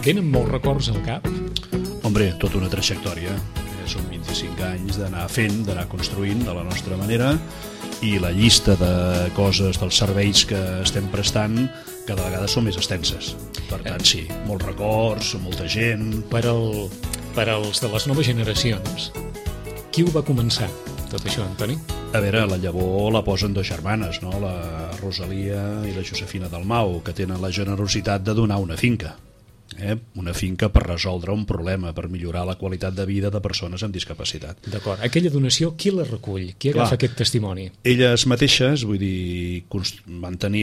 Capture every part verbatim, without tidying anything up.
Tenen molts records al cap? Hombre, tota una trajectòria. Són vint-i-cinc anys d'anar fent, d'anar construint de la nostra manera, i la llista de coses, dels serveis que estem prestant, cada vegada són més extenses. Per tant, sí, molts records, molta gent... Per, el, per als de les noves generacions, qui ho va començar, tot això, Antoni? A veure, la llavor la posen dos germanes, no? La Rosalia i la Josefina Dalmau, que tenen la generositat de donar una finca. Eh? Una finca per resoldre un problema, per millorar la qualitat de vida de persones amb discapacitat. D'acord. Aquella donació, qui la recull? Qui agafa Clar, aquest testimoni? Elles mateixes, vull dir, van tenir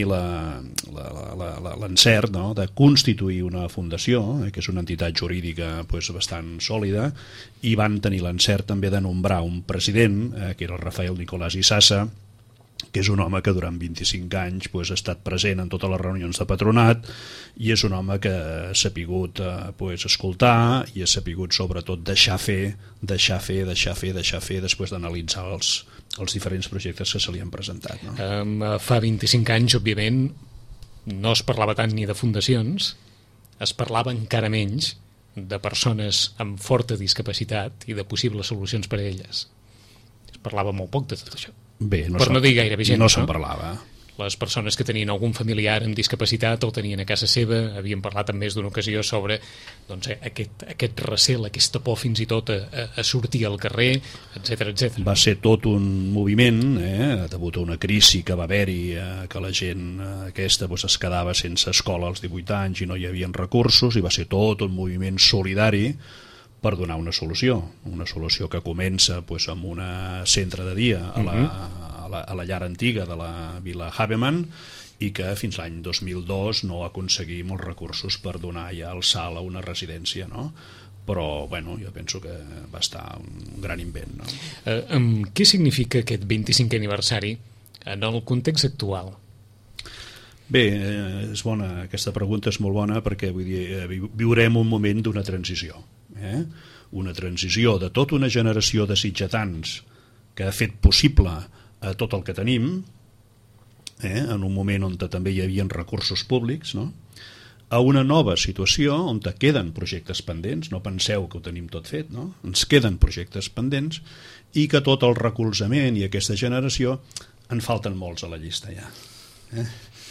l'encert, no?, de constituir una fundació, eh, que és una entitat jurídica pues, bastant sòlida, i van tenir l'encert també de nombrar un president, eh, que era el Rafael Nicolás Isasa, que és un home que durant vint-i-cinc anys pues, ha estat present en totes les reunions de patronat, i és un home que ha sapigut eh, pues, escoltar i ha sapigut sobretot deixar fer, deixar fer, deixar fer, deixar fer després d'analitzar els, els diferents projectes que se li han presentat. No? Um, fa vint-i-cinc anys, òbviament, no es parlava tant ni de fundacions, es parlava encara menys de persones amb forta discapacitat i de possibles solucions per a elles. Es parlava molt poc de tot això. Bé, no per no dir gairebé gent, no se'n parlava. Les persones que tenien algun familiar amb discapacitat el tenien a casa seva, havien parlat en més d'una ocasió sobre doncs, aquest, aquest recel, aquesta por fins i tot a, a sortir al carrer, etcètera, etcètera. Va ser tot un moviment, eh, degut a una crisi que va haver-hi, eh, que la gent eh, aquesta doncs, es quedava sense escola als divuit anys i no hi havia recursos, i va ser tot un moviment solidari per donar una solució, una solució que comença pues, amb un centre de dia a la, a, la, a la llar antiga de la Vila Havemann, i que fins l'any dos mil dos no aconseguim els recursos per donar ja el salt a una residència, no? Però bueno, jo penso que va estar un gran invent. No? Eh, um, què significa aquest vint-i-cinquè aniversari en el context actual? Bé, és bona, aquesta pregunta és molt bona, perquè vull dir, viurem un moment d'una transició. Eh? Una transició de tota una generació de sitgetans que ha fet possible eh, tot el que tenim, eh? en un moment on també hi havia recursos públics, no? A una nova situació on queden projectes pendents, no penseu que ho tenim tot fet, no? Ens queden projectes pendents, i que tot el recolzament i aquesta generació en falten molts a la llista ja. Eh?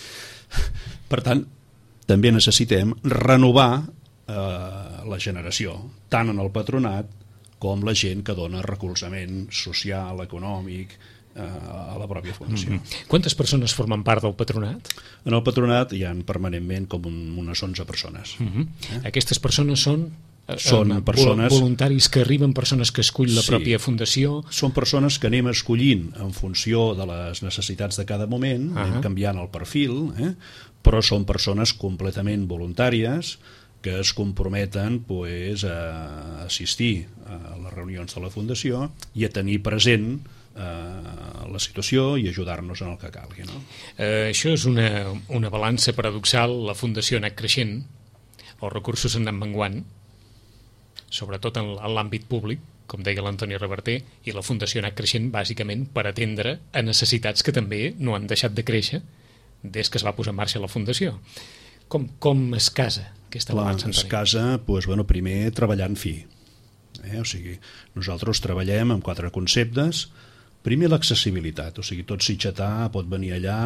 Per tant, també necessitem renovar eh, la generació, tant en el patronat com la gent que dona recolzament social, econòmic eh, a la pròpia fundació. Mm-hmm. Quantes persones formen part del patronat? En el patronat hi ha permanentment com un, unes onze persones. Mm-hmm. eh? Aquestes persones són... Són persones... voluntaris que arriben, persones que escull la sí, pròpia fundació... Són persones que anem escollint en funció de les necessitats de cada moment, uh-huh. anem canviant el perfil, eh? Però són persones completament voluntàries que es comprometen pues, a assistir a les reunions de la fundació i a tenir present eh, la situació i ajudar-nos en el que calgui. No? Eh, això és una, una balança paradoxal. La fundació ha anat creixent, els recursos han anat menguant, sobretot en l'àmbit públic, com deia l'Antoni Reverter, i la fundació ha anat creixent bàsicament per atendre a necessitats que també no han deixat de créixer des que es va posar en marxa la fundació. Com, com es casa aquesta balança, Antoni? Es casa, doncs, bueno, primer treballant fi. Eh? O sigui, nosaltres treballem amb quatre conceptes. Primer, l'accessibilitat, o sigui, tot sitgetà pot venir allà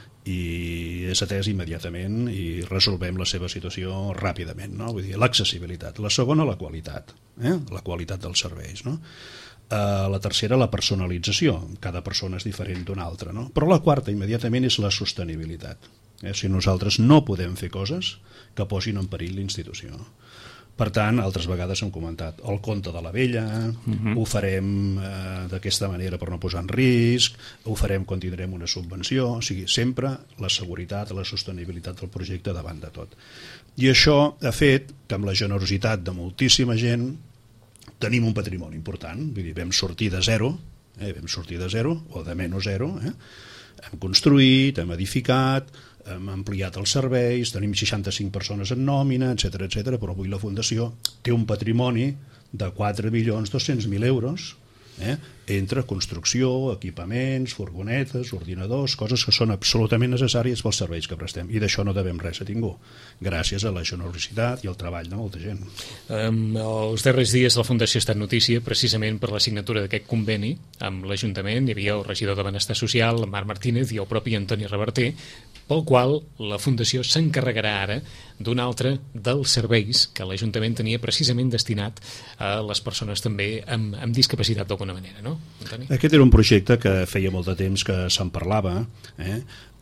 i és atès immediatament i resolvem la seva situació ràpidament, no? Vull dir, l'accessibilitat. La segona, la qualitat, eh? La qualitat dels serveis, no? Uh, la tercera, la personalització. Cada persona és diferent d'una altra, no? Però la quarta, immediatament, és la sostenibilitat. Eh? Si nosaltres no podem fer coses que posin en perill l'institució. Per tant, altres vegades hem comentat el conte de la vella, uh-huh. ho farem eh, d'aquesta manera per no posar en risc, ho farem quan tindrem una subvenció, o sigui, sempre la seguretat, la sostenibilitat del projecte davant de tot. I això ha fet que amb la generositat de moltíssima gent tenim un patrimoni important, vull dir, vam sortir de zero, eh, vam sortir de zero, o de menys zero, eh? Hem construït, hem edificat, hem ampliat els serveis, tenim seixanta-cinc persones en nòmina, etcètera, etcètera, però avui la Fundació té un patrimoni de quatre milions dos-cents mil euros eh? Entre construcció, equipaments, furgonetes, ordinadors, coses que són absolutament necessàries pels serveis que prestem, i d'això no devem res a ningú, gràcies a la generositat i al treball de molta gent. Um, els darrers dies la Fundació ha estat notícia precisament per la signatura d'aquest conveni amb l'Ajuntament. Hi havia el regidor de Benestar Social, Marc Martínez, i el propi Antoni Reverter, pel qual la Fundació s'encarregarà ara d'un altre dels serveis que l'Ajuntament tenia precisament destinat a les persones també amb, amb discapacitat d'alguna manera, no, Antoni? Aquest era un projecte que feia molt de temps que se'n parlava, eh?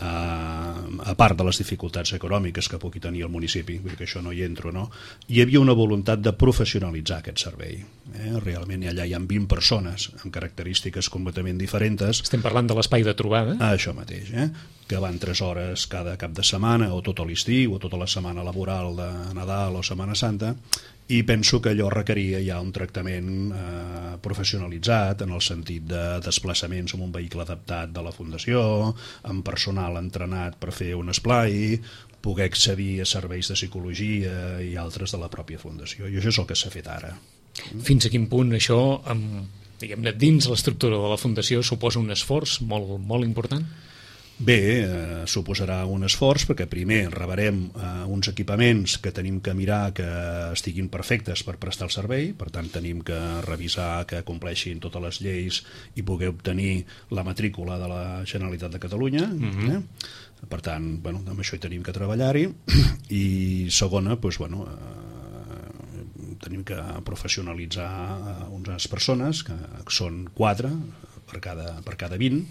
a part de les dificultats econòmiques que pugui tenir el municipi, vull dir que això no hi entro, no? Hi havia una voluntat de professionalitzar aquest servei. Eh? Realment allà hi ha vint persones amb característiques completament diferents. Estem parlant de l'espai de trobada? Ah, això mateix, eh? Que van tres hores cada cap de setmana, o tot l'estiu, o tota la setmana laboral de Nadal o Setmana Santa, i penso que allò requeria ja un tractament eh, professionalitzat en el sentit de desplaçaments amb un vehicle adaptat de la Fundació, amb personal entrenat per fer un esplai, poder accedir a serveis de psicologia i altres de la pròpia Fundació, i això és el que s'ha fet ara. Fins a quin punt això, amb, diguem-ne, dins l'estructura de la Fundació, suposa un esforç molt, molt important? Bé, eh, suposarà un esforç perquè primer rebrem eh, uns equipaments que tenim que mirar que estiguin perfectes per prestar el servei, per tant tenim que revisar que compleixin totes les lleis i poder obtenir la matrícula de la Generalitat de Catalunya. Mm-hmm. eh? Per tant, bueno, amb això hi tenim que treballar-hi. I segona, doncs, bueno, eh, tenim que professionalitzar unes persones, que són quatre per cada, per cada vint,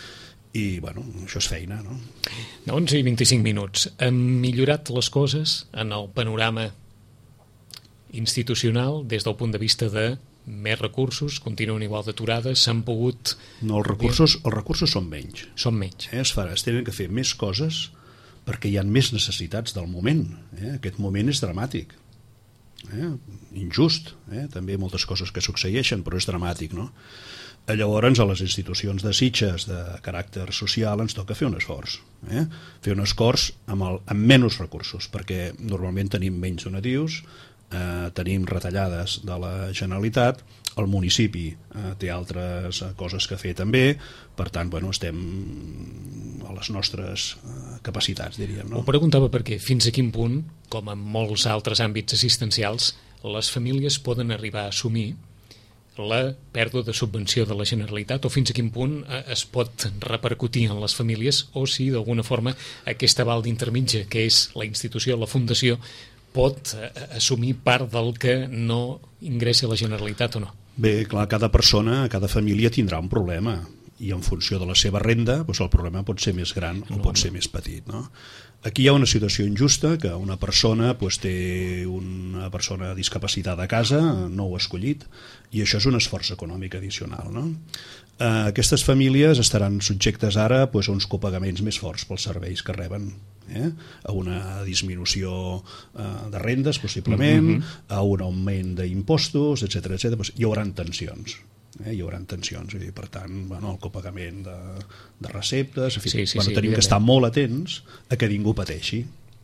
i bueno, això és feina, no? onze i vint-i-cinc minuts. Han millorat les coses en el panorama institucional des del punt de vista de més recursos, continuen igual d'aturades, s'han pogut... No, els recursos, els recursos són menys. Són menys. Eh, es, farà, es tenen que fer més coses perquè hi ha més necessitats del moment. Eh? Aquest moment és dramàtic. Eh? Injust. Eh? També moltes coses que succeeixen, però és dramàtic, no? Llavors, a les institucions de Sitges de caràcter social ens toca fer un esforç. Eh? Fer un esforç amb, el, amb menys recursos, perquè normalment tenim menys donatius, eh, tenim retallades de la Generalitat, el municipi eh, té altres coses que fer també, per tant, bueno, estem a les nostres eh, capacitats, diríem. No? Ho preguntava perquè fins a quin punt, com en molts altres àmbits assistencials, les famílies poden arribar a assumir la pèrdua de subvenció de la Generalitat, o fins a quin punt es pot repercutir en les famílies, o si d'alguna forma aquest aval d'intermitja, que és la institució, la Fundació, pot assumir part del que no ingressi a la Generalitat o no. Bé, clar, cada persona, cada família tindrà un problema, i en funció de la seva renda doncs el problema pot ser més gran o no, pot ser més petit, no? Aquí hi ha una situació injusta, que una persona doncs, té una persona discapacitada a casa, no ho ha escollit, i això és un esforç econòmic addicional, no? Eh, aquestes famílies estaran subjectes ara doncs, a uns copagaments més forts pels serveis que reben, eh? A una disminució eh, de rendes, possiblement, mm-hmm. a un augment d'impostos, etcètera, etcètera. Doncs hi haurà tensions. Eh, hi haurà tensions, i per tant bueno, el copagament de, de receptes, en fi, sí, sí, bueno, sí, tenim que estar molt atents a que ningú pateixi,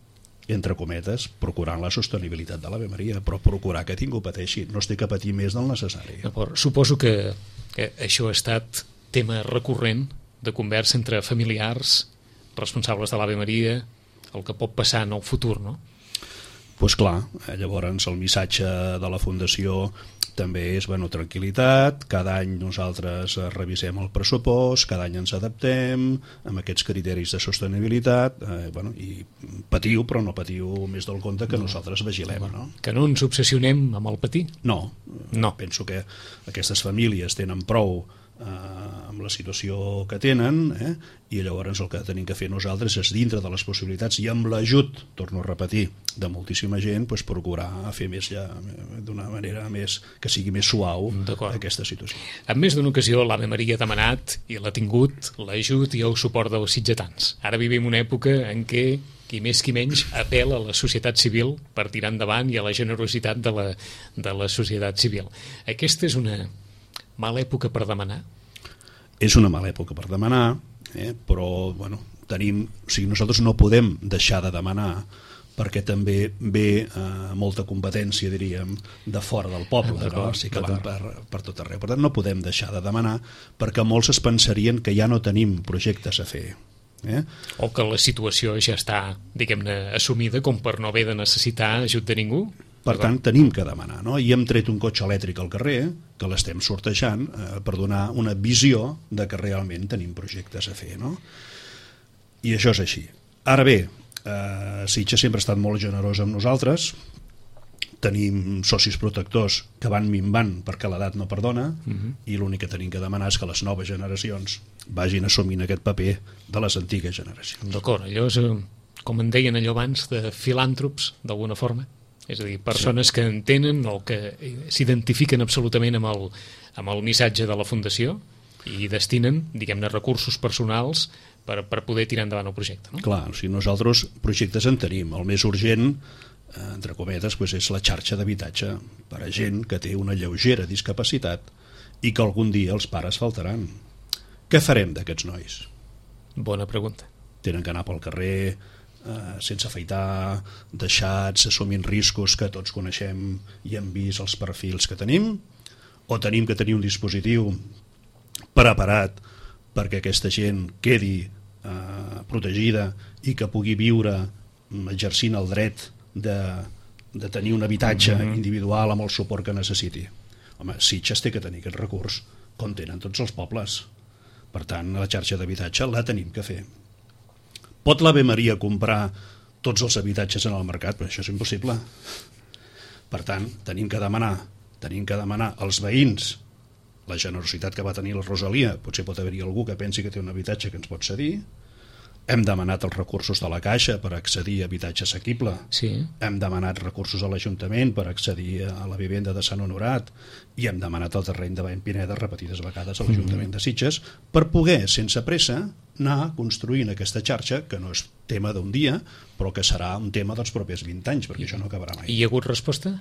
entre cometes, procurant la sostenibilitat de l'Ave Maria, però procurar que ningú pateixi, no es té que patir més del necessari. Suposo que, que això ha estat tema recurrent de conversa entre familiars, responsables de l'Ave Maria, el que pot passar en el futur, no? Doncs pues clar, llavors el missatge de la Fundació també és bueno, tranquil·litat, cada any nosaltres revisem el pressupost, cada any ens adaptem amb aquests criteris de sostenibilitat, eh, bueno, i patiu, però no patiu més del compte que no. Nosaltres vigilem. No? Que no ens obsessionem amb el patir? No, no. Penso que aquestes famílies tenen prou eh, amb la situació que tenen, eh, i llavors el que tenim que fer nosaltres és dintre de les possibilitats i amb l'ajut, torno a repetir, de moltíssima gent, doncs procurar fer més ja d'una manera més que sigui més suau aquesta situació. En més d'una ocasió l'Ave Maria ha demanat i l'ha tingut l'ajut i el suport dels sitgetans. Ara vivim una època en què qui més qui menys apela a la societat civil per tirar endavant i a la generositat de la, de la societat civil. Aquesta és una mala època per demanar? És una mala època per demanar, eh? Però bueno, tenim, o sigui, nosaltres no podem deixar de demanar perquè també ve eh, molta competència, diríem, de fora del poble, no? O sigui que van per, per tot arreu. Per tant, no podem deixar de demanar, perquè molts es pensarien que ja no tenim projectes a fer. Eh? O que la situació ja està, diguem-ne, assumida com per no haver de necessitar ajut de ningú. Per tant, tenim que demanar, no? I hem tret un cotxe elèctric al carrer, que l'estem sortejant, eh, per donar una visió de que realment tenim projectes a fer, no? I això és així. Ara bé, eh, Sitges sempre ha estat molt generós amb nosaltres, tenim socis protectors que van minvant perquè l'edat no perdona, uh-huh. i l'únic que tenim que demanar és que les noves generacions vagin assumint aquest paper de les antigues generacions. D'acord, allò és, com en deien allò abans, de filàntrops, d'alguna forma. És a dir, persones sí. que entenen o que s'identifiquen absolutament amb el, amb el missatge de la Fundació i destinen, diguem-ne, recursos personals per, per poder tirar endavant el projecte. No? Clar, o sigui, nosaltres projectes en tenim. El més urgent, eh, entre cometes, doncs és la xarxa d'habitatge per a gent que té una lleugera discapacitat i que algun dia els pares faltaran. Què farem d'aquests nois? Bona pregunta. Tenen que anar pel carrer, eh, sense afaitar, deixats, assumint riscos que tots coneixem i hem vist els perfils que tenim, o tenim que tenir un dispositiu preparat perquè aquesta gent quedi eh, protegida i que pugui viure exercint el dret de, de tenir un habitatge mm-hmm. individual amb el suport que necessiti. Home, Sitges té que tenir aquest recurs com tenen tots els pobles. Per tant, la xarxa d'habitatge la tenim que fer. Pot l'Ave Maria comprar tots els habitatges en el mercat? Però això és impossible. Per tant, tenim que demanar, tenim que demanar als veïns la generositat que va tenir la Rosalia. Potser pot haver-hi algú que pensi que té un habitatge que ens pot cedir. Hem demanat els recursos de la Caixa per accedir a habitatge assequible. Sí. Hem demanat recursos a l'Ajuntament per accedir a la vivenda de Sant Honorat i hem demanat el terreny de Vallpineda repetides vegades a l'Ajuntament de Sitges per poder, sense pressa, anar construint aquesta xarxa, que no és tema d'un dia, però que serà un tema dels propers vint anys, perquè I, això no acabarà mai. Hi ha hagut resposta?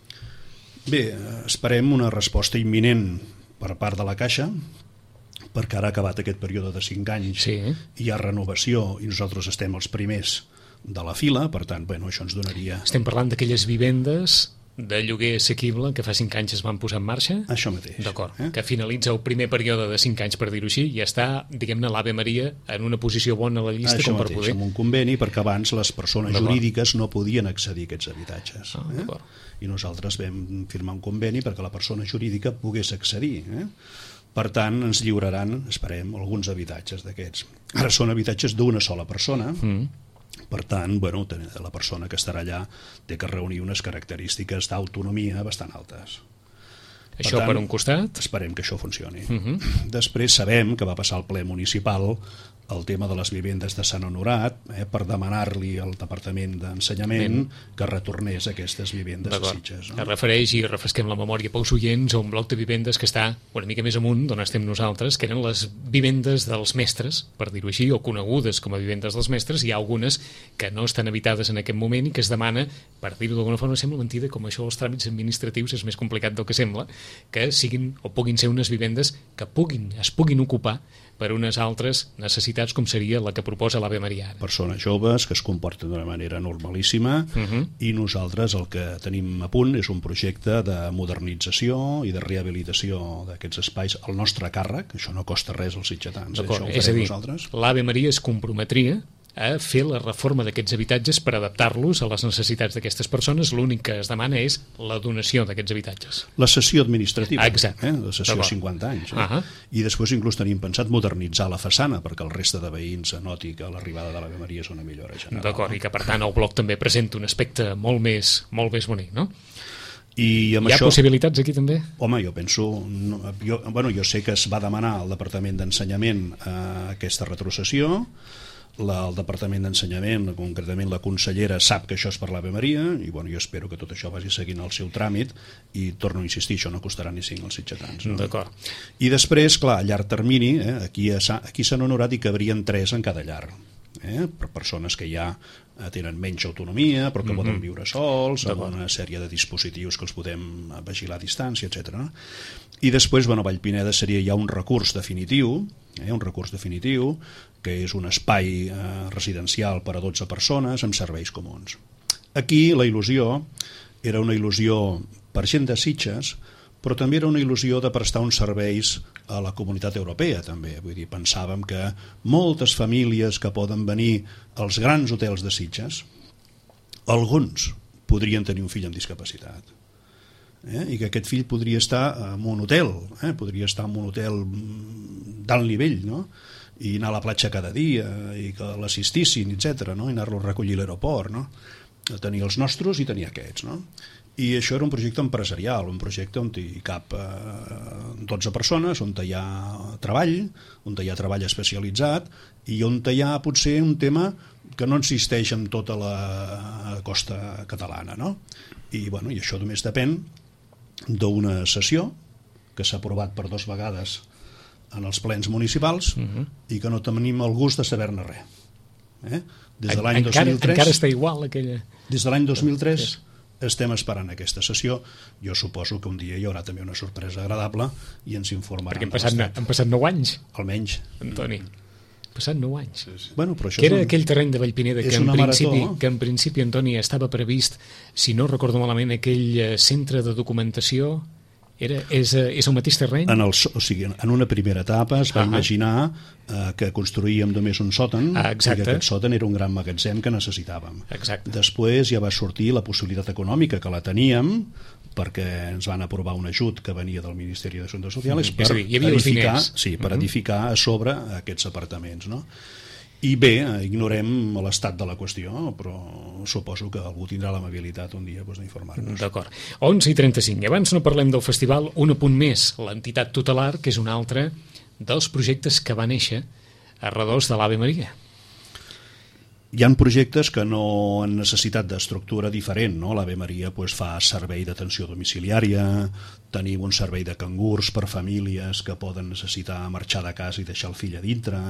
Bé, esperem una resposta imminent per part de la Caixa, perquè ara ha acabat aquest període de cinc anys sí. hi ha renovació i nosaltres estem els primers de la fila, per tant, bueno, això ens donaria... Estem parlant d'aquelles vivendes de lloguer assequible que fa cinc anys es van posar en marxa? Això mateix. D'acord, eh? que finalitza el primer període de cinc anys, per dir-ho així, i està, diguem-ne, l'Ave Maria en una posició bona a la llista això com per mateix, poder... amb un conveni, perquè abans les persones jurídiques no podien accedir a aquests habitatges. Ah, eh? I nosaltres vam firmar un conveni perquè la persona jurídica pogués accedir. Eh? Per tant, ens lliuraran, esperem, alguns habitatges d'aquests. Ara són habitatges d'una sola persona, mm. per tant, bueno, la persona que estarà allà té que reunir unes característiques d'autonomia bastant altes. Això per, tant, per un costat? Esperem que això funcioni. Mm-hmm. Després sabem que va passar al ple municipal el tema de les vivendes de Sant Honorat, eh, per demanar-li al Departament d'Ensenyament ben. que retornés aquestes vivendes a Sitges. No? Es refereix, i refresquem la memòria pels oients, a un bloc de vivendes que està una mica més amunt d'on estem nosaltres, que eren les vivendes dels mestres, per dir-ho així, o conegudes com a vivendes dels mestres. Hi ha algunes que no estan habitades en aquest moment i que es demana, per dir-ho d'alguna forma, sembla mentida, com això els tràmits administratius és més complicat del que sembla, que siguin o puguin ser unes vivendes que puguin, es puguin ocupar per unes altres necessitats com seria la que proposa l'Ave Maria. Persones joves que es comporten d'una manera normalíssima uh-huh. i nosaltres el que tenim a punt és un projecte de modernització i de rehabilitació d'aquests espais al nostre càrrec, això no costa res als sitgetans, eh? Això ho és a dir, nosaltres. L'Ave Maria es comprometria a fer la reforma d'aquests habitatges per adaptar-los a les necessitats d'aquestes persones. L'únic que es demana és la donació d'aquests habitatges. La cessió administrativa, ah, exacte. eh? La cessió de cinquanta anys. Eh? Uh-huh. I després inclús tenim pensat modernitzar la façana perquè el reste de veïns noti que l'arribada de l'Ave Maria és una millora general. D'acord, no? I que per tant el bloc també presenta un aspecte molt més, molt més bonic, no? I amb Hi ha això, possibilitats aquí també? Home, jo penso no, jo, bueno, jo sé que es va demanar al Departament d'Ensenyament eh, aquesta retrocessió. La, el Departament d'Ensenyament, concretament la consellera, sap que això és per l'Ave Maria i bueno, jo espero que tot això vagi seguint el seu tràmit i torno a insistir, això no costarà ni cinc als sitgetans. No? D'acord. I després, clar, a llarg termini, eh, aquí a, aquí s'han honorat i cabrien tres en cada llar. Eh, per persones que ja tenen menys autonomia però que mm-hmm. poden viure sols, amb una sèrie de dispositius que els podem vigilar a distància, etcètera. I després, bueno, Vallpineda seria ja un recurs definitiu, eh, un recurs definitiu que és un espai eh, residencial per a dotze persones amb serveis comuns. Aquí la il·lusió era una il·lusió per gent de Sitges, però també era una il·lusió de prestar uns serveis a la comunitat europea també. Vull dir, pensàvem que moltes famílies que poden venir als grans hotels de Sitges, alguns podrien tenir un fill amb discapacitat, eh? I que aquest fill podria estar en un hotel, eh? podria estar en un hotel d'alt nivell, no? I anar a la platja cada dia i que l'assistissin, etcètera, no? I anar-lo a recollir a l'aeroport, no? Tenir els nostres i tenir aquests, no? I això era un projecte empresarial, un projecte on hi cap eh, dotze persones, on hi ha treball, on hi ha treball especialitzat i on hi ha potser un tema que no existeix en tota la costa catalana, no? I, bueno, i això només depèn d'una sessió que s'ha aprovat per dues vegades en els plens municipals uh-huh. i que no tenim el gust de saber-ne res. Eh? Des de l'any dos mil tres... Encara està igual aquella... Des de l'any dos mil tres... estem esperant aquesta sessió. Jo suposo que un dia hi haurà també una sorpresa agradable i ens informaran. Perquè han passat, han passat nou anys. Almenys. Antoni, han passat nou anys. Sí, sí. Bueno, però això que era un... aquell terreny de Vallpineda que en, principi, que en principi, Antoni, estava previst, si no recordo malament, aquell centre de documentació... Era, és, és el mateix terreny? En, el, o sigui, en una primera etapa es va uh-huh. imaginar eh, que construïíem només un sòtan ah, i que aquest sòtan era un gran magatzem que necessitàvem. Exacte. Després ja va sortir la possibilitat econòmica, que la teníem, perquè ens van aprovar un ajut que venia del Ministeri d'Assumptes Socials per, dir, hi havia edificar, els sí, per uh-huh. edificar a sobre aquests apartaments, no? I bé, ignorem l'estat de la qüestió, però suposo que algú tindrà l'amabilitat un dia doncs, d'informar-nos. D'acord. onze i trenta-cinc. Abans no parlem del festival, un apunt més. L'entitat tutelar, que és un altre dels projectes que va néixer a redós de l'Ave Maria. Hi ha projectes que no han necessitat d'estructura diferent, no? L'Ave Maria pues, fa servei d'atenció domiciliària, tenim un servei de cangurs per famílies que poden necessitar marxar de casa i deixar el fill a dintre,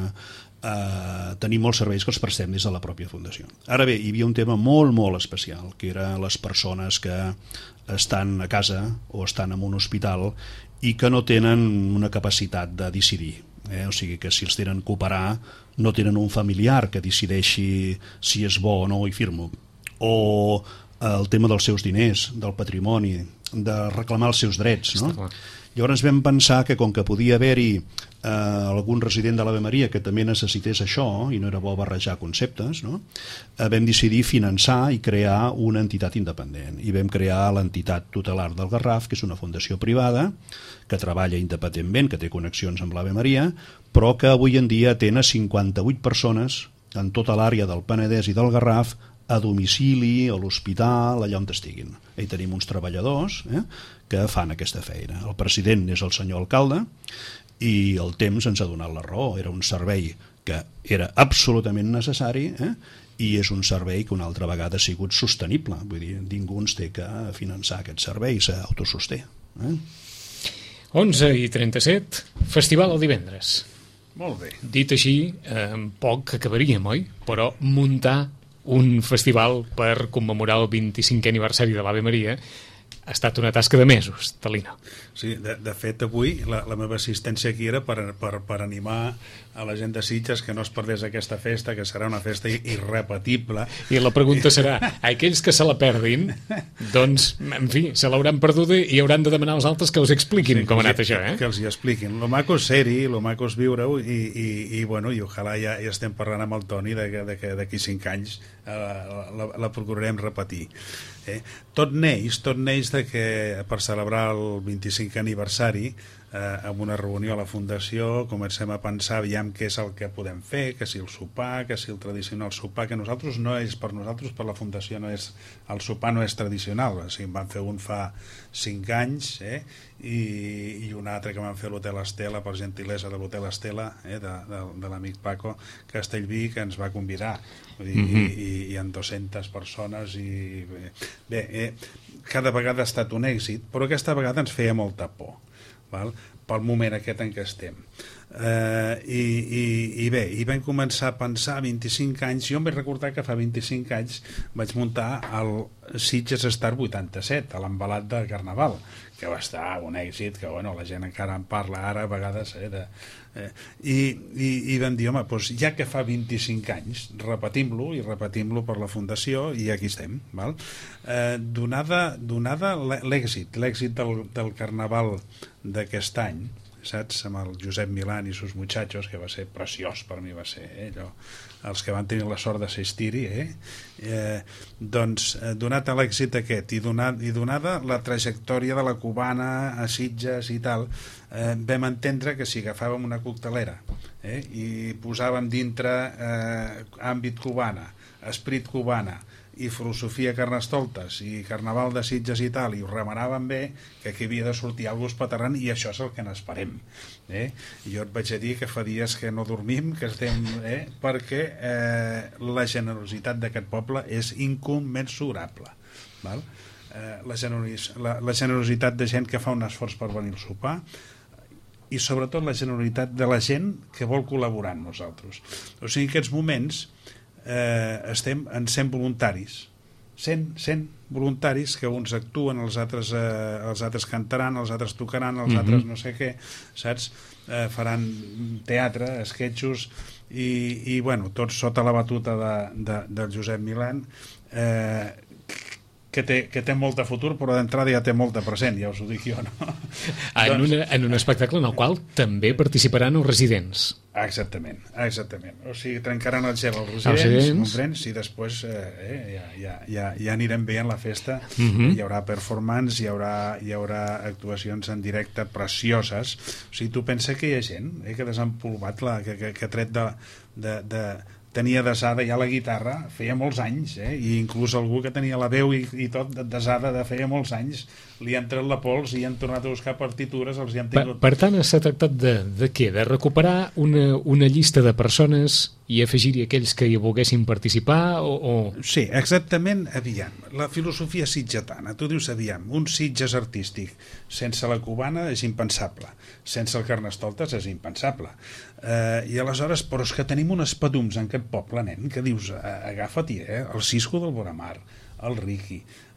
eh, tenim molts serveis que els prestem des de la pròpia fundació. Ara bé, hi havia un tema molt, molt especial, que eren les persones que estan a casa o estan en un hospital i que no tenen una capacitat de decidir. Eh? O sigui que si els tenen que operar no tenen un familiar que decideixi si és bo o no i firmo, o el tema dels seus diners, del patrimoni, de reclamar els seus drets, no? Llavors vam pensar que com que podia haver-hi eh, algun resident de l'Ave Maria que també necessités això, i no era bo barrejar conceptes, no? eh, vam decidir finançar i crear una entitat independent, i vam crear l'entitat tutelar del Garraf, que és una fundació privada que treballa independentment, que té connexions amb l'Ave Maria, però que avui en dia atén a cinquanta-vuit persones en tota l'àrea del Penedès i del Garraf, a domicili, a l'hospital, allà on estiguin. Hi tenim uns treballadors eh, que fan aquesta feina. El president és el senyor alcalde i el temps ens ha donat la raó. Era un servei que era absolutament necessari eh, i és un servei que una altra vegada ha sigut sostenible. Vull dir, ningú ens té que finançar aquest servei, s'autososté. Eh? onze i trenta-set, festival el divendres. Molt bé. Dit així, en poc acabaríem, oi? Però muntar un festival per commemorar el vint-i-cinquè aniversari de l'Ave Maria ha estat una tasca de mesos, Talina. Sí, de, de fet avui la, la meva assistència aquí era per, per, per animar a la gent de Sitges que no es perdés aquesta festa, que serà una festa irrepetible. I la pregunta serà, aquells que se la perdin, doncs, en fi, se l'hauran perduda i hauran de demanar als altres que els expliquin sí, com ha anat això, eh? Que els hi expliquin. Lo maco és ser-hi, lo maco és viure-ho i, i, i, bueno, i ojalà ja, ja estem parlant amb el Toni de, de, de, d'aquí cinc anys eh, la, la procurarem repetir. Eh? Tot neix, tot neix de que per celebrar el vint-i-cinquè aniversari eh, amb una reunió a la Fundació comencem a pensar aviam què és el que podem fer, que si el sopar, que si el tradicional sopar, que nosaltres no és, per nosaltres, per la Fundació no és, el sopar no és tradicional, o sigui, en van fer un fa cinc anys eh, i, i un altre que van fer a l'Hotel Estela, per gentilesa de l'Hotel Estela eh, de, de, de l'amic Paco Castellví, que ens va convidar. I, mm-hmm. i, i en dues-centes persones i bé, bé eh, cada vegada ha estat un èxit, però aquesta vegada ens feia molta por, val? Pel moment aquest en què estem eh, i, i, i bé, i vam començar a pensar vint-i-cinc anys, jo em vaig recordar que fa vint-i-cinc anys vaig muntar el Sitges Star vuitanta-set a l'embalat de Carnaval, que va estar un èxit que bueno, la gent encara en parla ara a vegades eh, de, Eh, i, i, I vam dir, home, doncs ja que fa vint-i-cinc anys, repetim-lo i repetim-lo per la Fundació i aquí estem. Val? Eh, donada, donada l'èxit, l'èxit del, del Carnaval d'aquest any, saps, amb el Josep Milán i sus muchachos, que va ser preciós per mi, va ser eh, allò, els que van tenir la sort d'assistir-hi, eh? eh, doncs eh, donat l'èxit aquest i, donat, i donada la trajectòria de la cubana a Sitges i tal, eh, vam entendre que si agafàvem una coctelera eh, i posàvem dintre eh, àmbit cubana, esprit cubana i filosofia Carnestoltes i Carnaval de Sitges i tal, i ho remenàvem bé, que aquí havia de sortir alguna cosa espaterrant, i això és el que n'esperem. Eh? Jo et vaig a dir que fa dies que no dormim, que estem, eh? perquè eh, la generositat d'aquest poble és incommensurable. Val? Eh, la, generos, la, la generositat de gent que fa un esforç per venir al sopar, i sobretot la generositat de la gent que vol col·laborar amb nosaltres. O sigui, en aquests moments Eh, estem en cent voluntaris, cent, cent voluntaris, que uns actuen, els altres, eh, els altres cantaran, els altres tocaran, els mm-hmm. altres no sé què, saps? Eh, faran teatre, esquetxos i, i bueno, tots sota la batuta de, de, del Josep Milán, eh, que té, que té molta futur, però d'entrada ja té molta present, ja us ho dic jo, no? En, doncs... una, en un espectacle en el qual també participaran els residents. Exactament, exactament. O sigui, trencaran el gel als residents, comprens? I després eh, eh, ja, ja, ja, ja anirem bé en la festa. Uh-huh. Hi haurà performance, hi haurà, hi haurà actuacions en directe precioses. O sigui, tu pensa que hi ha gent eh, que ha desempolvat, la, que, que, que ha tret de... de, de tenia desada ja la guitarra feia molts anys, eh? I inclús algú que tenia la veu i, i tot desada de feia molts anys, li han tret la pols i han tornat a buscar partitures, els hi han tingut... Per, per tant, s'ha tractat de, de què? De recuperar una, una llista de persones i afegir-hi aquells que hi volguessin participar o, o... Sí, exactament, aviam. La filosofia sitgetana, tu dius, aviam, un Sitges artístic sense la cubana és impensable, sense el Carnestoltes és impensable. Eh, I aleshores, però és que tenim uns padums en aquest poble, nen, que dius, agafa-t'hi, eh? El Cisco del Boramar, el Riqui,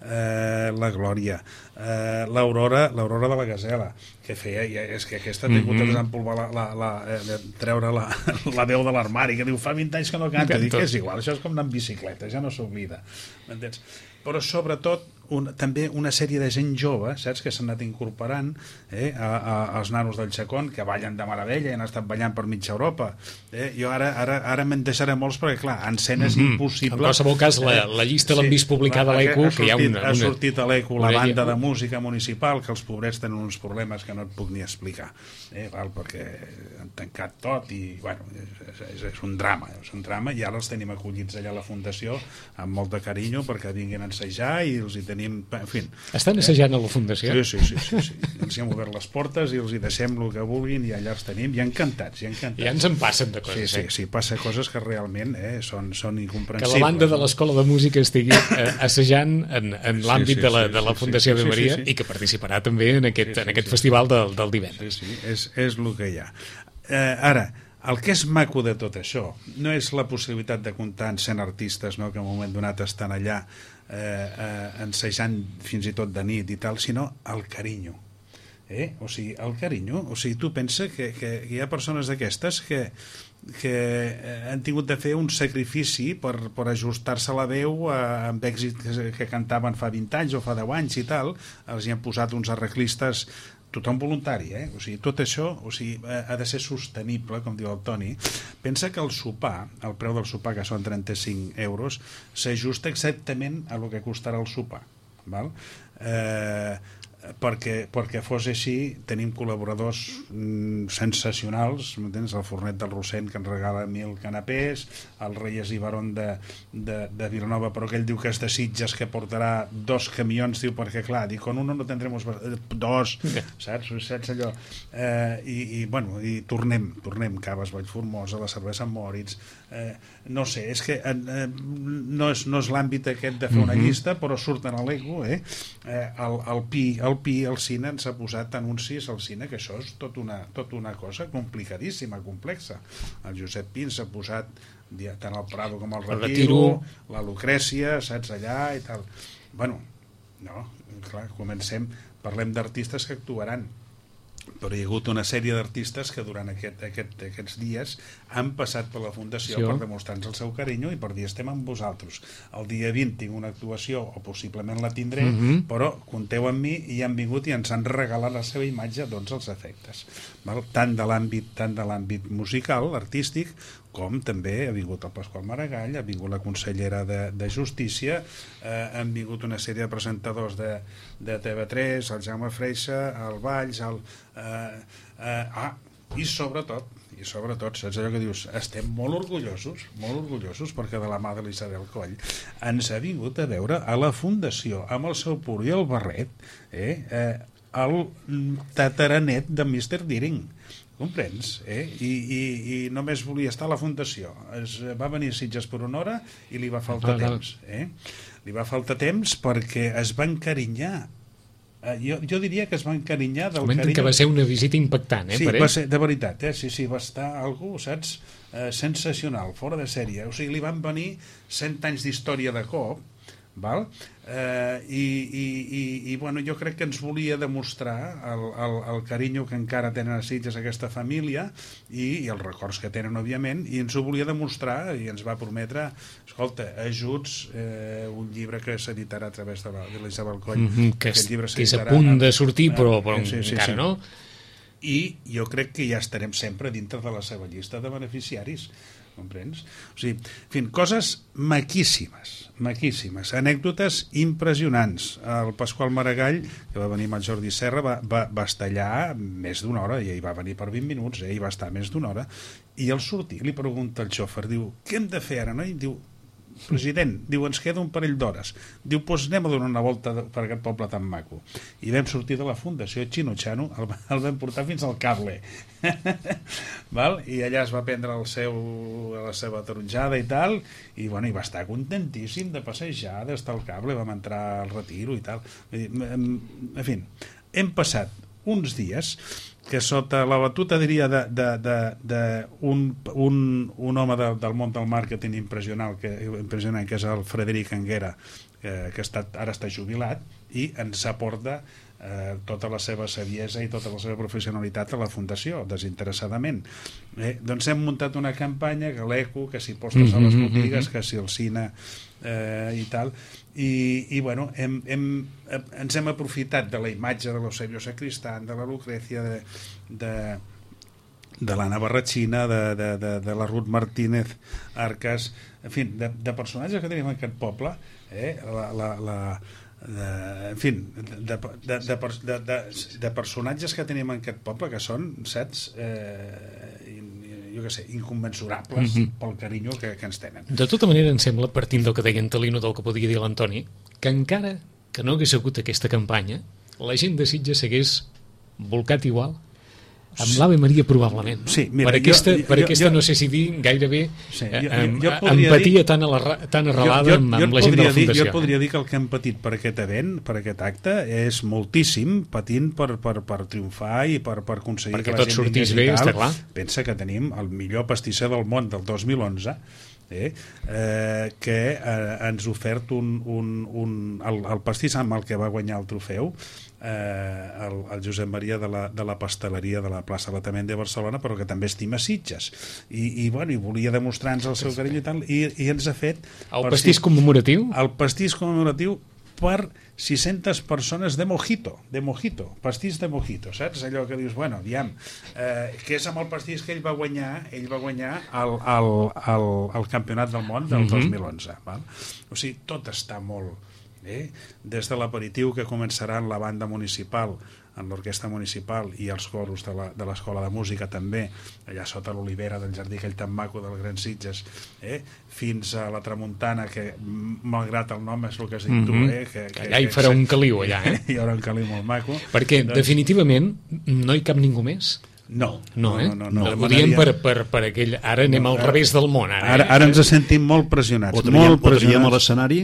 eh, la Glòria, eh, l'Aurora, l'Aurora de la Gasela, que feia, ja, és que aquesta ha tingut a desempolvar la, la, la, eh, treure la, la veu de l'armari, que diu, fa vint anys que no canta, dic, és igual, això és com anar en bicicleta, ja no s'oblida, m'entens? Però sobretot un, també una sèrie de gent jove, saps, que s'han anat incorporant eh, a, a, als nanos del Chacón, que ballen de meravella i han estat ballant per mitja Europa. Eh? Jo ara, ara, ara me'n deixaré molts perquè, clar, en escena és mm-hmm. impossible. En qualsevol cas, la, la llista l'han sí, vist publicada a l'E C U, que hi ha una... Ha sortit a l'E C U la banda de música municipal, que els pobrets tenen uns problemes que no et puc ni explicar, eh, val? Perquè han tancat tot i, bueno, és, és, és un drama, és un drama, i ara els tenim acollits allà a la Fundació amb molt de carinyo perquè vinguin a ensejar i els hi tenim, en fi. Estan assajant a la Fundació? Sí, sí, sí, sí, sí. Els hi hem obert les portes i els hi deixem el que vulguin i allà els tenim, i encantats, i encantats. Ja ens en passen de coses, sí, sí, eh? sí, passa coses que realment eh, són, són incomprensibles. Que la banda de l'Escola de Música estigui eh, assajant en, en l'àmbit sí, sí, de la, de la Fundació sí, sí, de Maria sí, sí, sí. i que participarà també en aquest, sí, sí, en aquest sí, festival del, del divendres. Sí, sí, és, és el que hi ha. Eh, ara, el que és maco de tot això no és la possibilitat de comptar en cent artistes, no?, que en un moment donat estan allà eh, eh, ensejant fins i tot de nit i tal, sinó el carinyo. Eh? O sigui, el carinyo, o sigui, tu pensa que, que hi ha persones d'aquestes que, que han tingut de fer un sacrifici per, per ajustar-se a la veu a, amb èxit que, que cantaven fa vint anys o fa deu anys i tal, els hi han posat uns arreglistes, tothom voluntari, eh? O sigui, tot això, o sigui, ha de ser sostenible, com diu el Toni. Pensa que el sopar, el preu del sopar, que són trenta-cinc euros, s'ajusta exactament a lo que costarà el sopar, val? Eh, perquè, perquè fos així, tenim col·laboradors mm, sensacionals, m'entens? El Fornet del Rossent, que ens regala mil canapés, el Reyes i Barón de, de, de Vilanova, però que ell diu que és de Sitges, que portarà dos camions, diu, perquè clar, dic, con uno no tendremos dos, saps? Saps allò? Eh, i, i, bueno, i tornem, tornem, Caves, Vallformosa, la cervesa Moritz, eh, no sé, és que eh, no és, no és l'àmbit aquest de fer una llista, però surten a l'E C U, eh? eh el, el Pi, el Pi, el cine, ens ha posat anuncis al cine, que això és tot una, tot una cosa complicadíssima, complexa. El Josep Pi ens ha posat tant al Prado com al Retiro, Retiro, la Lucrècia, saps, allà i tal. Bueno, no, clar, comencem, parlem d'artistes que actuaran. però hi ha hagut una sèrie d'artistes que durant aquest, aquest, aquests dies han passat per la Fundació sí, per demostrar-nos el seu carinyo i per dir estem amb vosaltres. El dia vint tinc una actuació, o possiblement la tindré, uh -huh. però compteu amb mi, i han vingut i ens han regalat la seva imatge, doncs els efectes. Val? Tant de l'àmbit tant de l'àmbit musical, artístic, com també ha vingut el Pasqual Maragall, ha vingut la consellera de, de Justícia, eh, han vingut una sèrie de presentadors de, de T V tres, el Jaume Freixa, el Valls, el, eh, eh, ah, i sobretot, i sobretot, saps allò que dius, estem molt orgullosos, molt orgullosos, perquè de la mà de l'Isabel Coll ens ha vingut a veure a la Fundació, amb el seu pur i el barret, eh, eh, el tataranet de mister Deering. Comprens? Eh? I, i, I només volia estar a la Fundació. Es va venir a Sitges per una hora i li va faltar ah, temps. Eh? Li va faltar temps perquè es va encarinyar. Eh, jo, jo diria que es va encarinyar del Comenten carinyo... que va ser una visita impactant, eh, sí, per ell? Va ser, de veritat, eh? sí, sí, va estar algú, saps? Eh, sensacional, fora de sèrie. O sigui, li van venir cent anys d'història de cop, val? Eh, i, i, i, i bueno, jo crec que ens volia demostrar el, el, el carinyo que encara tenen a Sitges aquesta família i, i els records que tenen, òbviament, i ens ho volia demostrar i ens va prometre, escolta, ajuts, eh, un llibre que s'editarà a través de l'Isabel Coll, mm -hmm, que, és, llibre que és a punt de sortir, però, però eh, sí, sí, encara sí. no. I jo crec que ja estarem sempre dintre de la seva llista de beneficiaris, comprens? O sigui, en fi, coses maquíssimes, maquíssimes, anècdotes impressionants. El Pasqual Maragall, que va venir amb el Jordi Serra, va, va, va estar allà més d'una hora, i ell va venir per vint minuts, eh, i va estar més d'una hora, i al sortir li pregunta el xòfer, diu, què hem de fer ara, no? I diu, president, diu, ens queda un parell d'hores. Diu, doncs anem a donar una volta per aquest poble tan maco. I vam sortir de la Fundació Xino-Xano, el, el vam portar fins al cable. Val? I allà es va prendre el seu, la seva taronjada i tal, i, bueno, i va estar contentíssim de passejar, d'estar al cable, vam entrar al retiro i tal. En fi, hem passat uns dies que sota la batuta, diria, d'un de, de, de un, un, un home de, del món del màrqueting impressionant, que, impressionant, que és el Frederic Anguera, que, que està, ara està jubilat, i ens aporta eh, tota la seva saviesa i tota la seva professionalitat a la Fundació, desinteressadament. Eh, doncs hem muntat una campanya, que l'Eco, que si postes a les botigues, que si el cine eh, i tal, i, i bueno, hem, hem, ens hem aprofitat de la imatge de l'Eusebio Sacristán, de la Lucrecia, de, de, de l'Anna Barratxina, de, de, de, de la Ruth Martínez Arcas, en fi, de, de personatges que tenim en aquest poble, eh, la, la, la de, en fi, de, de, de, de, de, de personatges que tenim en aquest poble que són, saps, eh, jo què sé, incommensurables mm-hmm. pel carinyo que, que ens tenen. De tota manera, em sembla, partint del que deia en Talino, del que podia dir l'Antoni, que encara que no hagués hagut aquesta campanya, la gent de Sitges s'hagués volcat igual amb sí. l'Ave Maria, probablement. Sí, mira, per aquesta, jo, per jo, aquesta jo, no sé si dir, gairebé sí, jo, jo, jo empatia dir, tan, a la, tan arrelada jo, jo, amb, amb la gent de la dir, Fundació. Jo podria dir que el que hem patit per aquest event, per aquest acte, és moltíssim, patint per, per, per triomfar i per, per aconseguir perquè que la tot gent sortís bé, està clar. Pensa que tenim el millor pastisser del món del dos mil onze, Eh, eh, que eh, ens ha ofert un, un, un, el, el pastís amb el que va guanyar el trofeu, eh, el, el Josep Maria de la, de la pasteleria de la plaça Latament de Barcelona, però que també estima Sitges, i, i, bueno, i volia demostrar-nos el seu carinyo i tal, i, i ens ha fet el pastís commemoratiu el pastís commemoratiu per sis-centes persones de mojito, de mojito, pastís de mojito, saps? Allò que dius, bueno, aviam, eh, que és amb el pastís que ell va guanyar, ell va guanyar el, el, el, el campionat del món del mm-hmm. dos mil onze, val? O sigui, tot està molt bé, des de l'aperitiu que començarà en la banda municipal, en l'orquestra municipal i els coros de l'Escola de, de Música també, allà sota l'olivera del jardí aquell tan maco del Gran Sitges, eh? fins a la Tramuntana, que malgrat el nom és el que has dit mm-hmm. tu, eh? que, que, allà hi farà que, un caliu allà, eh? Hi haurà un caliu molt maco, perquè doncs, definitivament no hi cap ningú més. No, no, eh? no, no, no, ho diem per, per, per aquell... Ara anem no, al revés del món. Ara, ara, ara ens sentim molt pressionats. O traiem, molt pressionats. O traiem a l'escenari.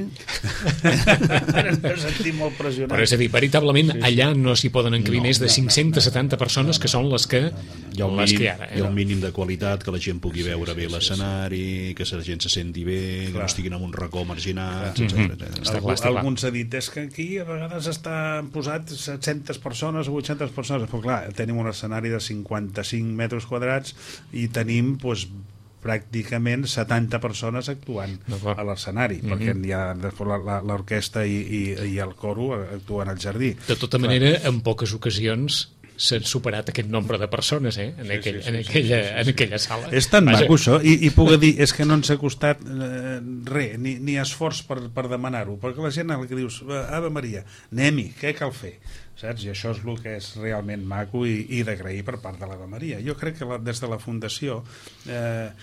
Ara ens sentim molt pressionats. Però és a dir, veritablement, sí, sí. allà no s'hi poden encabir no, més de no, cinc-centes setanta persones, no, no, que són les que, no, no, no. Hi ha un les mínim, que ara. Eh? Hi ha un mínim de qualitat, que la gent pugui veure sí, bé sí, l'escenari, sí. que la gent se senti bé, clar. que no estiguin en un racó marginat, etcètera. Mm-hmm. etcètera. Està clar, està clar. Alguns ha dit, és que aquí a vegades estan posat set-centes persones o vuit-centes persones, però clar, tenim un escenari de cinquanta-cinc metres quadrats i tenim doncs, pràcticament setanta persones actuant a l'escenari, mm-hmm. perquè hi ha l'orquestra i, i, i el coro actuen al jardí. De tota clar. manera, en poques ocasions s'ha superat aquest nombre de persones eh? en, sí, aquell, sí, sí, en, aquella, sí, sí, sí. en aquella sala. És tan Vaja. maco això, i, i puc dir, és que no ens ha costat eh, res, ni, ni esforç per, per demanar-ho, perquè la gent el que dius, Ave Maria, anem-hi, què cal fer? Saps? I això és el que és realment maco i, i d'agrair per part de l'Ave Maria. Jo crec que la, des de la Fundació eh,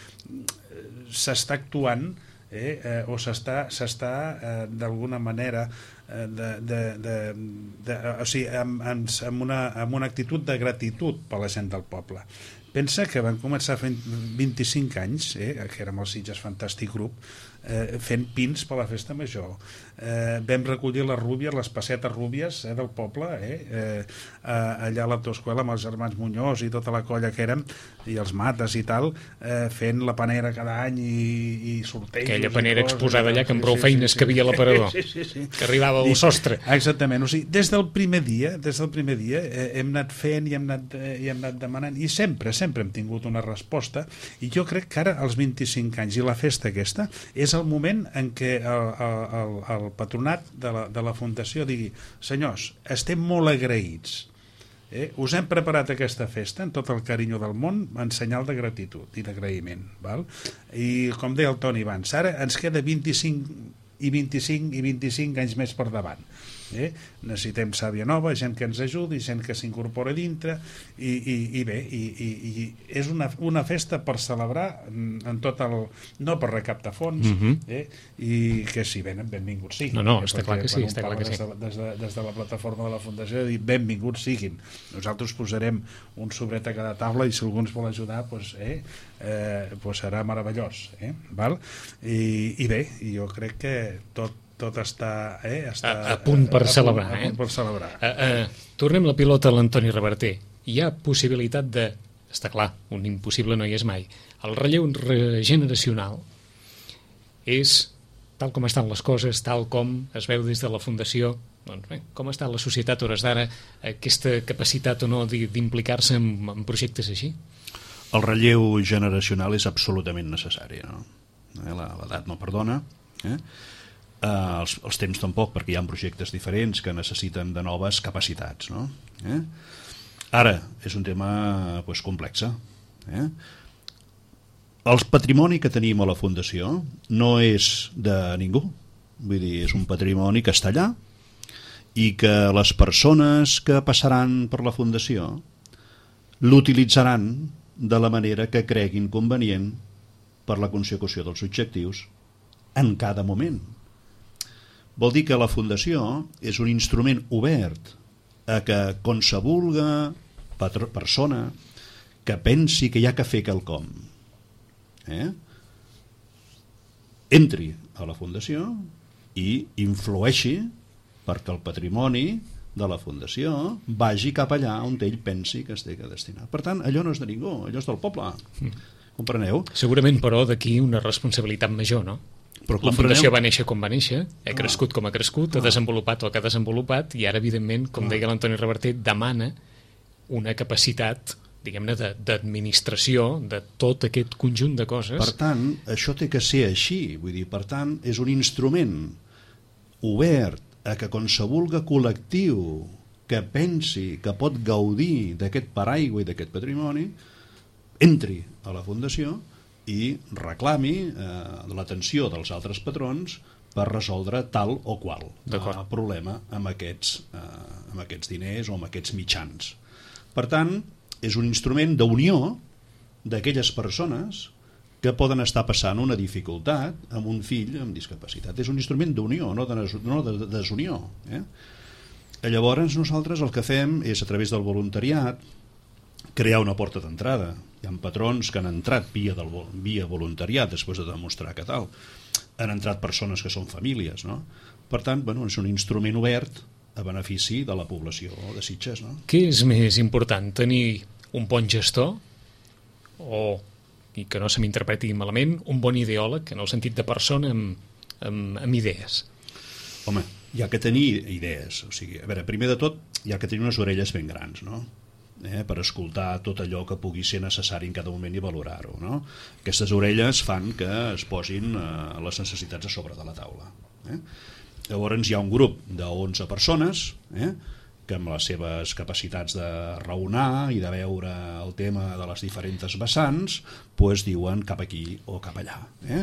s'està actuant eh, eh, o s'està s'està eh, d'alguna manera eh, de, de, de, de, o sigui, amb, amb, una, amb una actitud de gratitud per la gent del poble. Pensa que van començar fent vint-i-cinc anys, eh, que érem el Sitges Fantàstic Group, eh, fent pins per la festa major. Eh, vam recollir les rúbies, les pessetes rúbies eh, del poble, eh, eh, allà a l'autoescola amb els germans Muñoz i tota la colla que érem, i els mates i tal, eh, fent la panera cada any i, i sortejos. Aquella panera coses, exposada allà que amb prou sí, feines sí, sí, que havia a l'aparador, sí, sí, sí. que arribava al sostre. Exactament, o sigui, des del primer dia, des del primer dia eh, hem anat fent i hem anat, eh, i hem anat demanant, i sempre, sempre hem tingut una resposta, i jo crec que ara, als vint-i-cinc anys, i la festa aquesta, és el moment en què el, el, el patronat de la, de la Fundació digui, senyors, estem molt agraïts, eh? us hem preparat aquesta festa en tot el carinyo del món en senyal de gratitud i d'agraïment, val? I com deia el Toni abans, ara ens queda vint-i-cinc i vint-i-cinc i vint-i-cinc anys més per davant. Eh? Necessitem sàvia nova, gent que ens ajudi, gent que s'incorpora dintre i, i, i bé, i, i, i és una, una festa per celebrar en tot el... no per recaptar fons, mm-hmm. eh? I que si venen, benvinguts siguin. No, no, eh? està Perquè clar que sí, està clar que des sí. De, des, de, des de la plataforma de la Fundació de dir benvinguts siguin. Nosaltres posarem un sobret a cada taula i si algú ens vol ajudar, doncs, eh? Eh, doncs serà meravellós. Eh? Val? I, I bé, jo crec que tot tot està, eh, està a, a punt per a, a celebrar. Punt, a punt per celebrar. Eh? Uh, uh, tornem la pilota a l'Antoni Reverter. Hi ha possibilitat de... Està clar, un impossible no hi és mai. El relleu generacional és, tal com estan les coses, tal com es veu des de la Fundació, doncs bé, com està la societat hores d'ara, aquesta capacitat o no d'implicar-se en, en projectes així? El relleu generacional és absolutament necessari, no? L'edat no perdona, eh? Uh, els, els temps tampoc, perquè hi ha projectes diferents que necessiten de noves capacitats, no? Eh? Ara és un tema pues, complex. Eh? El patrimoni que tenim a la Fundació no és de ningú, vull dir, és un patrimoni que està allà i que les persones que passaran per la Fundació l'utilitzaran de la manera que creguin convenient per la consecució dels objectius en cada moment. Vol dir que la Fundació és un instrument obert a que qualsevol persona que pensi que hi ha que fer quelcom eh? entri a la Fundació i influeixi perquè el patrimoni de la Fundació vagi cap allà on ell pensi que es té que destinar. Per tant, allò no és de ningú, allò és del poble. Compreneu? Segurament, però, d'aquí una responsabilitat major, no? Però la Fundació va néixer com va néixer, ha crescut com ha crescut, ha desenvolupat el que ha desenvolupat i ara, evidentment, com deia l'Antoni Reverter, demana una capacitat, diguem-ne, d'administració de tot aquest conjunt de coses. Per tant, això té que ser així. Vull dir, per tant, és un instrument obert a que qualsevol col·lectiu que pensi que pot gaudir d'aquest paraigua i d'aquest patrimoni entri a la Fundació i reclami eh, l'atenció dels altres patrons per resoldre tal o qual eh, problema amb aquests, eh, amb aquests diners o amb aquests mitjans. Per tant, és un instrument d'unió d'aquelles persones que poden estar passant una dificultat amb un fill amb discapacitat. És un instrument d'unió, no de, no de desunió. Eh? Llavors, nosaltres el que fem és, a través del voluntariat, crear una porta d'entrada. Hi ha patrons que han entrat via, del, via voluntariat després de demostrar que tal. Han entrat persones que són famílies, no? Per tant, bueno, és un instrument obert a benefici de la població de Sitges, no? Què és més important, tenir un bon gestor o, i que no se m'interpreti malament, un bon ideòleg, en el sentit de persona amb, amb, amb idees? Home, hi ha que tenir idees. O sigui, a veure, primer de tot, hi ha que tenir unes orelles ben grans, no? Eh, per escoltar tot allò que pugui ser necessari en cada moment i valorar-ho, no? Aquestes orelles fan que es posin eh, les necessitats a sobre de la taula. Eh? Llavors hi ha un grup d'onze persones eh, que amb les seves capacitats de raonar i de veure el tema de les diferents vessants pues, diuen cap aquí o cap allà. Eh?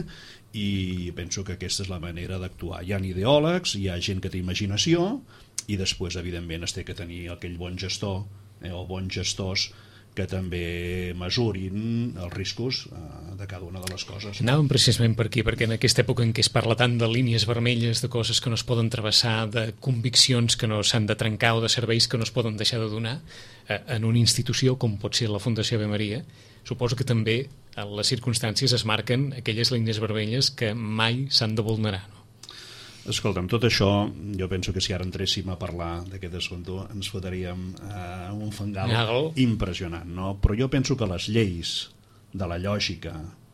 I penso que aquesta és la manera d'actuar. Hi ha ideòlegs, hi ha gent que té imaginació i després, evidentment, es té que tenir aquell bon gestor eh, o bons gestors que també mesurin els riscos eh, de cada una de les coses. Anàvem precisament per aquí, perquè en aquesta època en què es parla tant de línies vermelles, de coses que no es poden travessar, de conviccions que no s'han de trencar o de serveis que no es poden deixar de donar, eh, en una institució com pot ser la Fundació Ave Maria, suposo que també en les circumstàncies es marquen aquelles línies vermelles que mai s'han de vulnerar, no? Escolta'm, tot això, jo penso que si ara entréssim a parlar d'aquest assumpte ens fotríem eh, un fangal Nago. impressionant, no? Però jo penso que les lleis de la lògica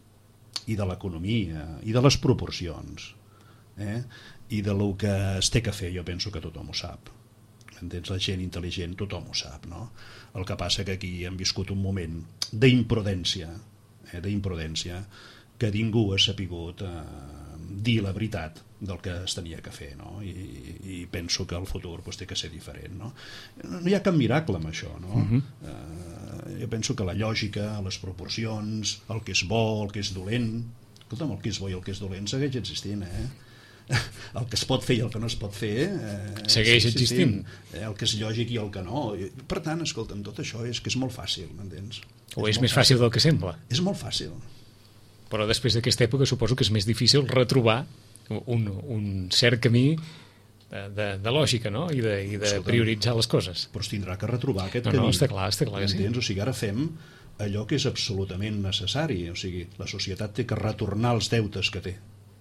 i de l'economia i de les proporcions eh, i de lo que es té que fer, jo penso que tothom ho sap. Entens? La gent intel·ligent tothom ho sap, no? El que passa que aquí hem viscut un moment d'imprudència, eh, d'imprudència, que ningú ha sapigut eh, dir la veritat del que es tenia que fer, no? I, i penso que el futur pues, té que ser diferent, no? No hi ha cap miracle amb això, no? Uh-huh. eh, jo penso que la lògica, les proporcions, el que és bo, el que és dolent, escolta'm, el que és bo i el que és dolent segueix existint, eh? El que es pot fer i el que no es pot fer eh, segueix existint, eh, el que és lògic i el que no. Per tant, escolta'm, tot això és que és molt fàcil, m'entens? O és, és més fàcil del que sembla? És molt fàcil. Però després d'aquesta època suposo que és més difícil retrobar un, un cert camí de, de, de lògica, no? I de, i de prioritzar les coses. Però es tindrà que retrobar aquest no, camí. No, està clar, està clar que sí. O sigui, ara fem allò que és absolutament necessari. O sigui, la societat té que retornar els deutes que té.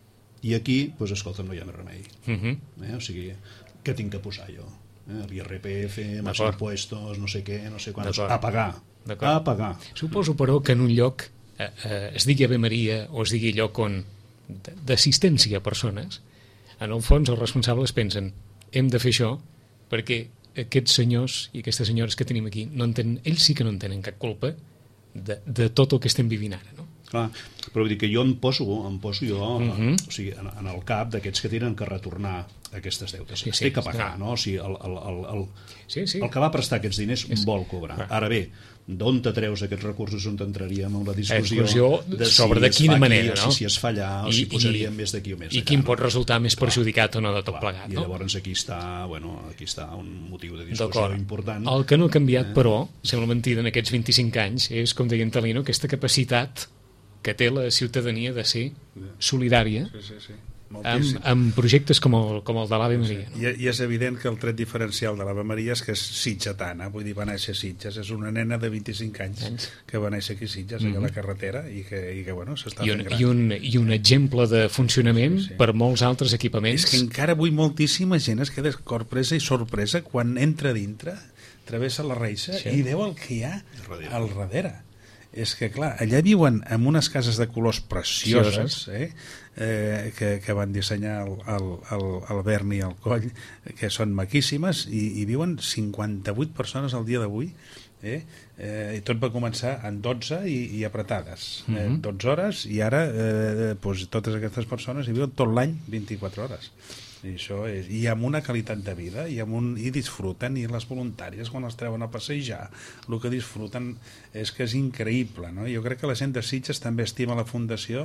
I aquí, doncs, escolta, no hi ha més remei. Uh-huh. eh? O sigui, què tinc que posar jo? Eh? L'I R P F, els impuestos, no sé què, no sé quants... A pagar. A pagar. Suposo, però, que en un lloc eh, eh, es digui Ave Maria o es digui lloc on d'assistència a persones, en el fons els responsables pensen hem de fer això perquè aquests senyors i aquestes senyores que tenim aquí no entenen, ells sí que no en tenen cap culpa de, de tot el que estem vivint ara, no? Clar, però vull dir que jo em poso, em poso jo uh-huh. o sigui, en, en el cap d'aquests que tenen que retornar aquestes deutes. Sí, sí, té que pagar, no? O sigui, el, el, el, el, sí, sí. el que va prestar aquests diners és, vol cobrar. Clar. Ara bé, d'on te treus aquests recursos, on t'entraríem en la discussió de sobre si de quina manera, aquí, no? Si, si es fa allà o I, si posaríem i, més d'aquí o més i quin no? pot resultar més clar, perjudicat o no de tot clar, plegat, no? I llavors aquí està, bueno, aquí està un motiu de discussió important. El que no ha canviat, eh? però, sembla mentida, en aquests vint-i-cinc anys, és, com deia en Talino, aquesta capacitat que té la ciutadania de ser solidària sí, sí, sí. Amb, amb projectes com el, com el de l'Ave Maria. Sí. I, I és evident que el tret diferencial de l'Ave Maria és que és sitgetana, vull dir, va néixer a Sitges, és una nena de vint-i-cinc anys, anys que va néixer aquí a Sitges, mm-hmm. allà a la carretera, i que, i que bueno, s'està fent gran. I un, I un exemple de funcionament sí, sí. per molts altres equipaments. És que encara avui moltíssima gent es queda corpresa i sorpresa quan entra dintre, travessa la reixa sí. i veu el que hi ha al darrere. És que, clar, allà viuen en unes cases de colors precioses, eh? Eh, que, que van dissenyar el, el, el, el Berni i el Coll, que són maquíssimes, i, i viuen cinquanta-vuit persones al dia d'avui, eh? Eh, i tot va començar en dotze i, i apretades, eh? mm-hmm. dotze hores, i ara eh, doncs, totes aquestes persones hi viuen tot l'any vint-i-quatre hores. I, això és, i amb una qualitat de vida i, amb un, i disfruten, i les voluntàries quan les treuen a passejar el que disfruten és que és increïble, no? Jo crec que la gent de Sitges també estima la Fundació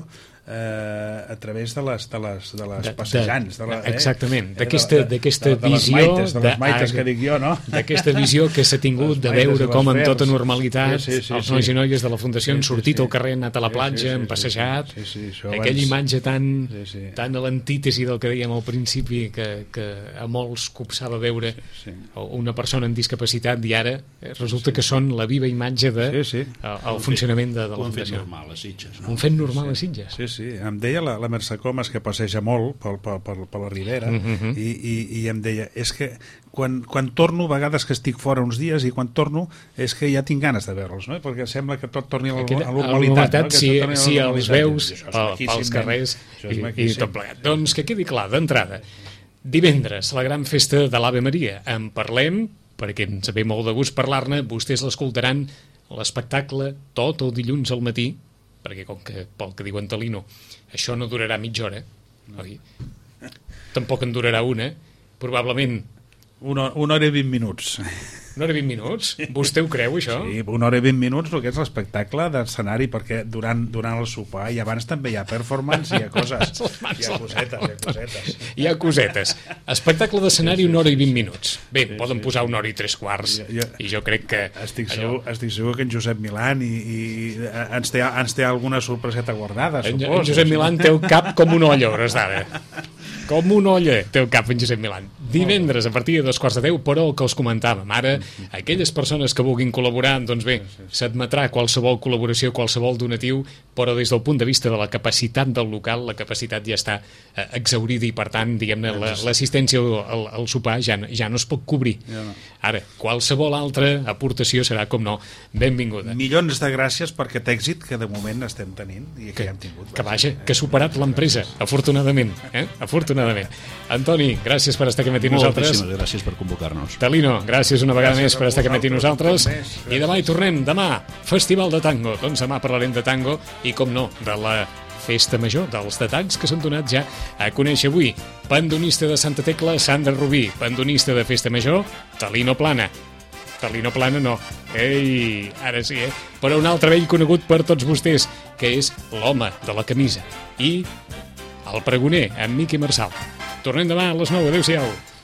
eh, a través de les, de les, de les de, passejants de la, eh? Exactament, d'aquesta eh, visió de, de les maites, de les maites de, que dic jo, no? D'aquesta visió que s'ha tingut de veure com amb tota normalitat sí, sí, sí, els nois sí. i noies de la Fundació sí, han sortit sí, sí. al carrer, han anat a la platja, sí, sí, sí, han passejat sí, sí, sí, aquella imatge tan, sí, sí. tan a l'antítesi del que dèiem al principi principi que, que a molts copsava veure sí, sí. una persona amb discapacitat i ara resulta sí. que són la viva imatge de sí, sí. El, el funcionament de, de la fundació. Un fet normal a Sitges. No? Un fet normal a Sitges. Sí, sí. Em deia la, la Mercè Comas, que passeja molt per, per, per, per la Ribera, uh -huh. i, i, i em deia, és que quan, quan torno, a vegades que estic fora uns dies, i quan torno és que ja tinc ganes de veure-los, no? Perquè sembla que tot torni a la normalitat. No? Si, si els veus pels carrers i, i tot plegat. Doncs que quedi clar, d'entrada, divendres, la gran festa de l'Ave Maria. En parlem, perquè ens ve molt de gust parlar-ne, vostès l'escoltaran, l'espectacle tot el dilluns al matí, perquè com que pel que diu en Talino, això no durarà mitja hora, oi? Tampoc en durarà una, probablement Una, una hora i vint minuts. Una hora i vint minuts? Vostè ho creu, això? Sí, una hora i vint minuts, el que és l'espectacle d'escenari, perquè durant, durant el sopar i abans també hi ha performance i hi ha coses. Hi ha cosetes, hi ha cosetes. Hi ha cosetes. Espectacle d'escenari, sí, sí, una hora i vint minuts. Bé, sí, poden sí, posar una hora i tres quarts, jo, jo, i jo crec que... Estic segur, allò... estic segur que en Josep Milán i, i ens, té, ens té alguna sorpreseta guardada, en, suposo. En Josep Milán té el cap com una olla, hores d'ara. Com una olla té el cap en Josep Milán. Divendres a partir de dos quarts de deu, però el que els comentàvem ara, aquelles persones que vulguin col·laborar, doncs bé, s'admetrà qualsevol col·laboració, qualsevol donatiu, però des del punt de vista de la capacitat del local, la capacitat ja està eh, exhaurida i, per tant, diguem-ne, l'assistència al, al sopar ja, ja no es pot cobrir. Ara, qualsevol altra aportació serà, com no, benvinguda. Milions de gràcies per aquest èxit que de moment estem tenint i que, que ja hem tingut. Que vaja, que ha superat l'empresa, afortunadament. Eh? Afortunadament. Antoni, gràcies per estar aquí amb nosaltres. Moltíssimes gràcies per convocar-nos. Talino, gràcies una vegada gràcies més per estar aquí amb nosaltres. I demà hi tornem, demà, Festival de Tango. Doncs demà parlarem de tango i, com no, de la festa major, dels detalls que s'han donat ja a conèixer avui. Pandonista de Santa Tecla, Sandra Rubí. Pandonista de festa major, Talino Plana. Talino Plana no. Ei, ara sí, eh? Però un altre vell conegut per tots vostès, que és l'home de la camisa. I el pregoner, en Miqui Marçal. Tornem demà a les nou. Adéu-siau.